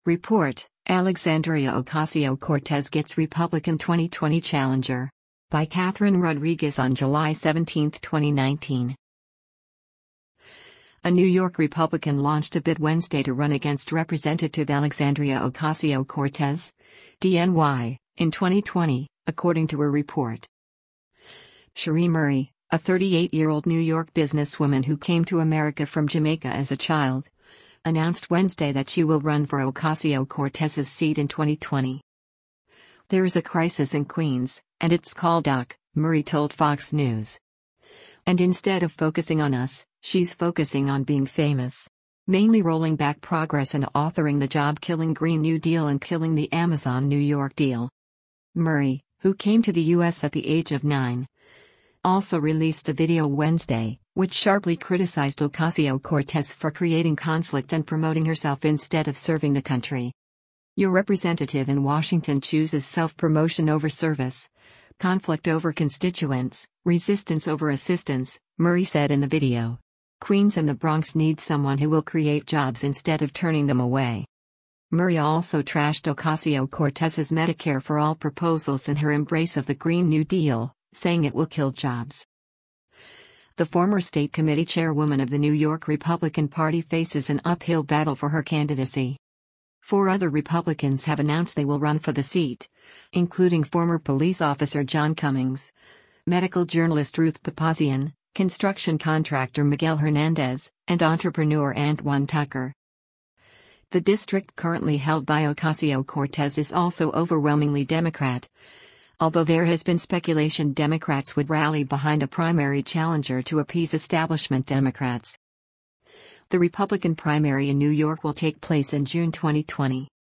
Report: Alexandria Ocasio-Cortez gets Republican 2020 challenger. By Catherine Rodriguez on July 17, 2019. A New York Republican launched a bid Wednesday to run against Representative Alexandria Ocasio-Cortez, DNY, in 2020, according to a report. Cherie Murray, a 38-year-old New York businesswoman who came to America from Jamaica as a child, announced Wednesday that she will run for Ocasio-Cortez's seat in 2020. "There is a crisis in Queens, and it's called UC," Murray told Fox News. "And instead of focusing on us, she's focusing on being famous. Mainly rolling back progress and authoring the job-killing Green New Deal and killing the Amazon New York deal." Murray, who came to the U.S. at the age of 9, also released a video Wednesday, which sharply criticized Ocasio-Cortez for creating conflict and promoting herself instead of serving the country. "Your representative in Washington chooses self-promotion over service, conflict over constituents, resistance over assistance," Murray said in the video. "Queens and the Bronx need someone who will create jobs instead of turning them away." Murray also trashed Ocasio-Cortez's Medicare for All proposals and her embrace of the Green New Deal, saying it will kill jobs. The former state committee chairwoman of the New York Republican Party faces an uphill battle for her candidacy. 4 other Republicans have announced they will run for the seat, including former police officer John Cummings, medical journalist Ruth Papazian, construction contractor Miguel Hernandez, and entrepreneur Antwon Tucker. The district currently held by Ocasio-Cortez is also overwhelmingly Democrat, although there has been speculation Democrats would rally behind a primary challenger to appease establishment Democrats. The Republican primary in New York will take place in June 2020.